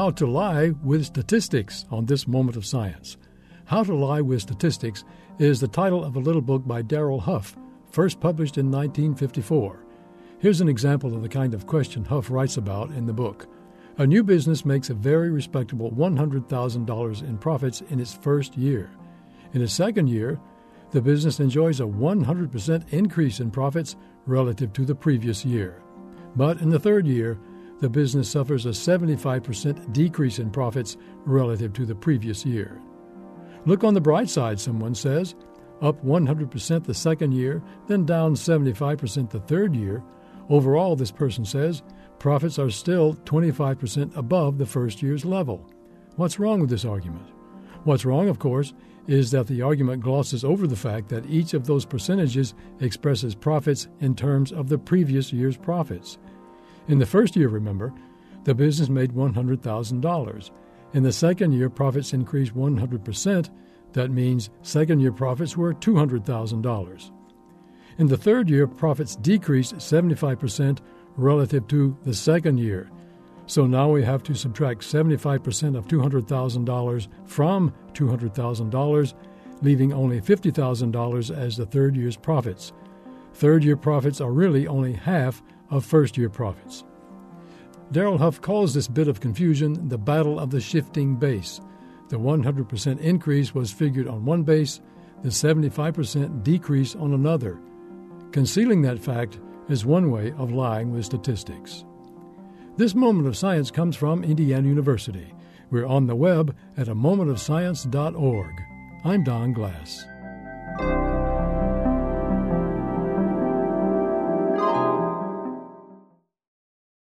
How to Lie with Statistics on this Moment of Science. How to Lie with Statistics is the title of a little book by Darrell Huff, first published in 1954. Here's an example of the kind of question Huff writes about in the book. A new business makes a very respectable $100,000 in profits in its first year. In its second year, the business enjoys a 100% increase in profits relative to the previous year. But in the third year, the business suffers a 75% decrease in profits relative to the previous year. Look on the bright side, someone says. Up 100% the second year, then down 75% the third year. Overall, this person says, profits are still 25% above the first year's level. What's wrong with this argument? What's wrong, of course, is that the argument glosses over the fact that each of those percentages expresses profits in terms of the previous year's profits. In the first year, remember, the business made $100,000. In the second year, profits increased 100%. That means second-year profits were $200,000. In the third year, profits decreased 75% relative to the second year. So now we have to subtract 75% of $200,000 from $200,000, leaving only $50,000 as the third year's profits. Third-year profits are really only half of first-year profits. Darrell Huff calls this bit of confusion the battle of the shifting base. The 100% increase was figured on one base, the 75% decrease on another. Concealing that fact is one way of lying with statistics. This Moment of Science comes from Indiana University. We're on the web at amomentofscience.org. I'm Don Glass.